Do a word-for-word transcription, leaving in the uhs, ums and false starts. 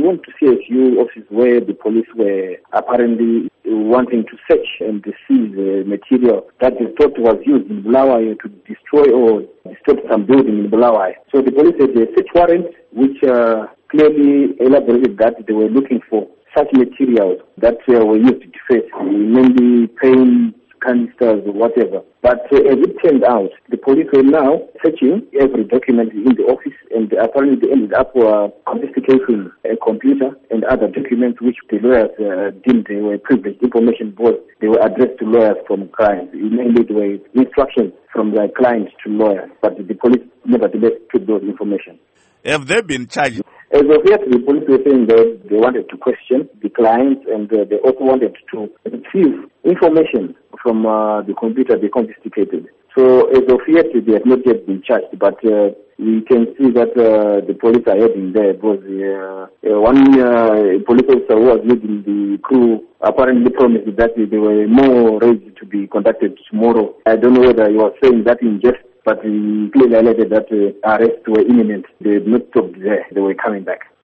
went to C S U offices where the police were apparently wanting to search and seize uh, material that they thought was used in Bulawayo to destroy or disturb some building in Bulawayo. So the police had a search warrant which uh, clearly elaborated that they were looking for such materials that uh, were used to defend, mainly paint, canisters, or whatever. But uh, as it turned out, the police were now searching every document in the office, and apparently they ended up uh, confiscating a computer and other documents which the lawyers uh, deemed they were privileged information because they were addressed to lawyers from clients. Mainly they were instructions from their clients to lawyers, but the police nevertheless took those information. Have they been charged? As of yet, the police were saying that they wanted to question the clients and uh, they also wanted to retrieve information from uh, the computer they confiscated. So as of yet, they have not yet been charged, but uh, we can see that uh, the police are heading there because uh, uh, one uh, police officer who was leading the crew apparently promised that there were more raids to be conducted tomorrow. I don't know whether he was saying that in jest, but he clearly highlighted that uh, arrests were imminent. They had not stopped there. They were coming back.